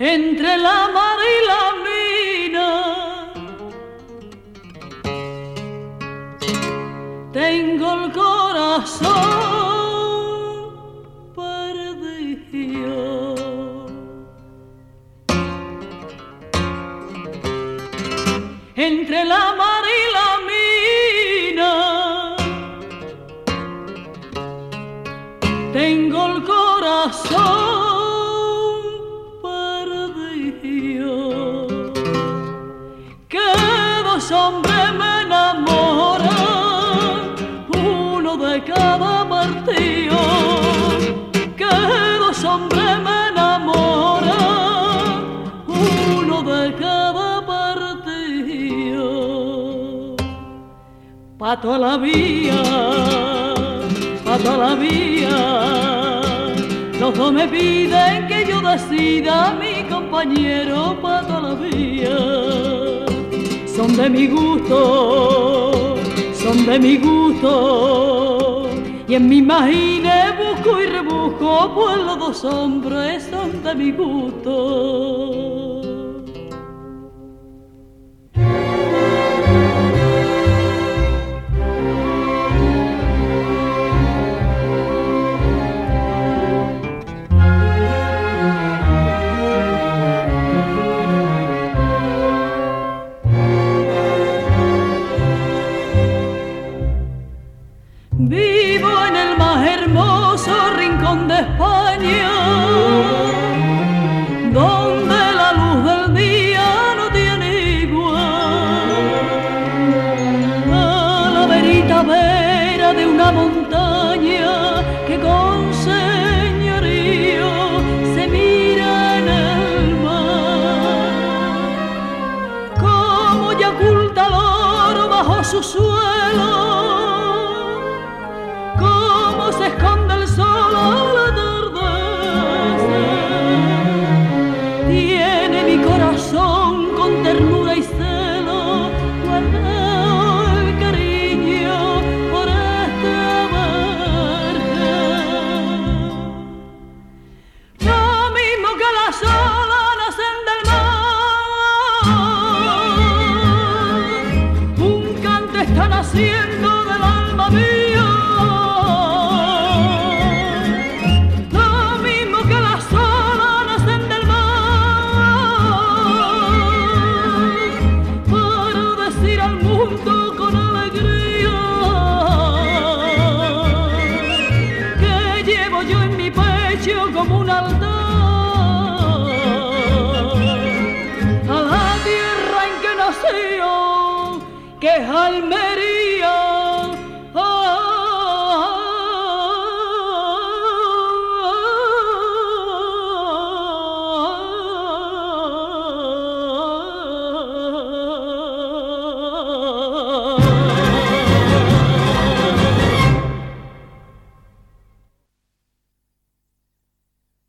entre la mar y la mina. Tengo el corazón perdido. Entre la mar y la mina. Tengo el corazón perdido. Que dos hombres me enamoran, uno de cada partido. Que dos hombres me enamoran, uno de cada partido. Pa' toda la vida, pa' toda la vida. Los dos me piden que yo decida, mi compañero, pa' toda la vida. Son de mi gusto, son de mi gusto. Y en mi imagine busco y rebusco, pues los dos hombres son de mi gusto. Vivo en el más hermoso rincón de España, donde la luz del día no tiene igual. A la vera de una montaña que con señorío se mira en el mar, como ya oculta el oro bajo su suelo, se esconde el sol al atardecer. Tiene mi corazón con ternura y celo guardado el cariño por esta virgen. Lo mismo que las olas nacen del mar, un cante está naciendo del alma mía. Como un altar a la tierra en que nació, que es alme